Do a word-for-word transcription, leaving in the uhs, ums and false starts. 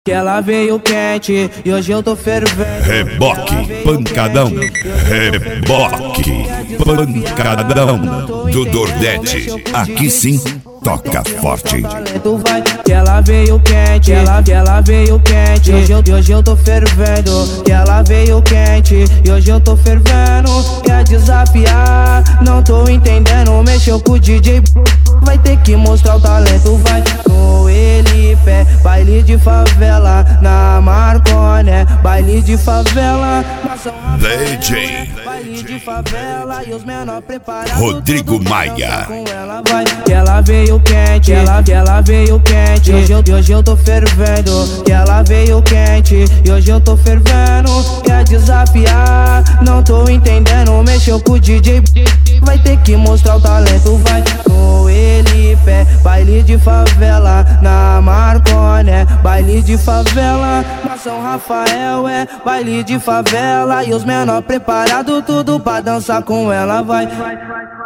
Que ela veio quente e hoje eu tô fervendo. Reboque, pancadão, reboque, pancadão do Nordeste. Aqui sim, toca forte. Que ela veio quente, ela, que ela veio quente. Hoje eu, hoje eu tô fervendo. Que ela veio quente e hoje eu tô fervendo. Quer desafiar, não tô entendendo. Mexeu com o D J, vai ter que mostrar o talento. Vai com ele, pé, baile de favela na Marcone, baile de favela. D J Baile de favela e os menor preparados. Rodrigo Maia. Com ela vai, que ela veio quente, ela, que ela veio quente. Hoje eu, hoje eu tô fervendo. Que ela veio quente e hoje eu tô fervendo. Quer desafiar, não tô entendendo. Mexeu com o D J, vai ter que mostrar o talento. Vai com ele, pé, baile de favela na Marcone, baile de favela na São Rafael, é baile de favela e os menor preparados tudo pra dançar com ela. Vai.